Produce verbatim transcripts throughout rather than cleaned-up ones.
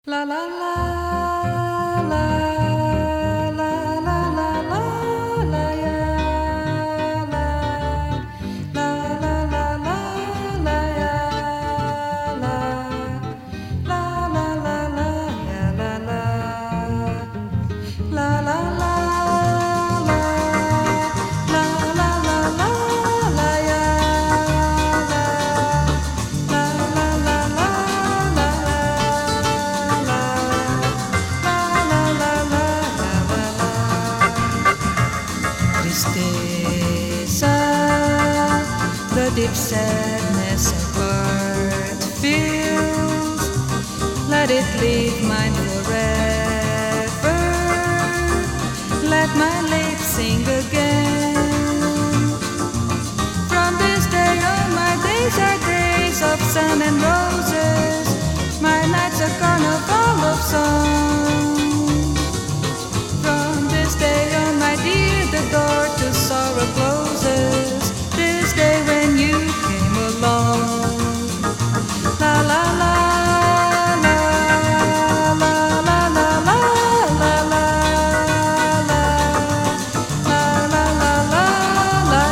La la la la la la la la la ya la la la la la la ya la la la la la ya la la la la la la la la la la la ya la la la la la la Tristeza, the deep sadness a heart feels. Let it leave mine forever. Let my lips sing again. From this day on, my days are days of sun and roses. My nights are carnival of song. From this day on, my dear, the door to sorrow closes. This day when you came along. La la la la la la la la la la la la la la la la la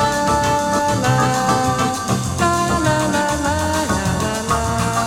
la la la.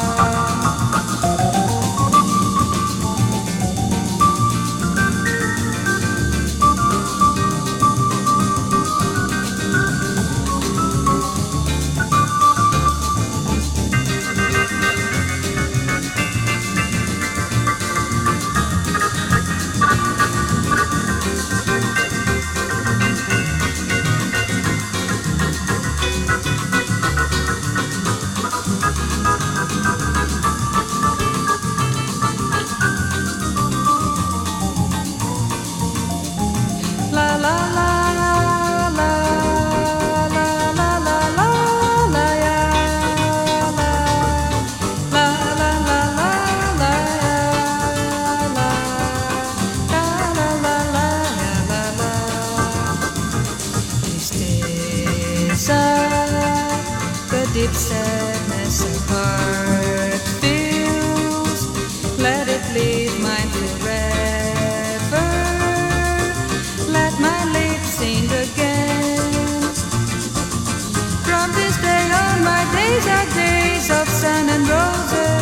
The deep sadness a heart feels. Let it leave mine forever. Let my lips sing again. From this day on, my days are days of sun and roses.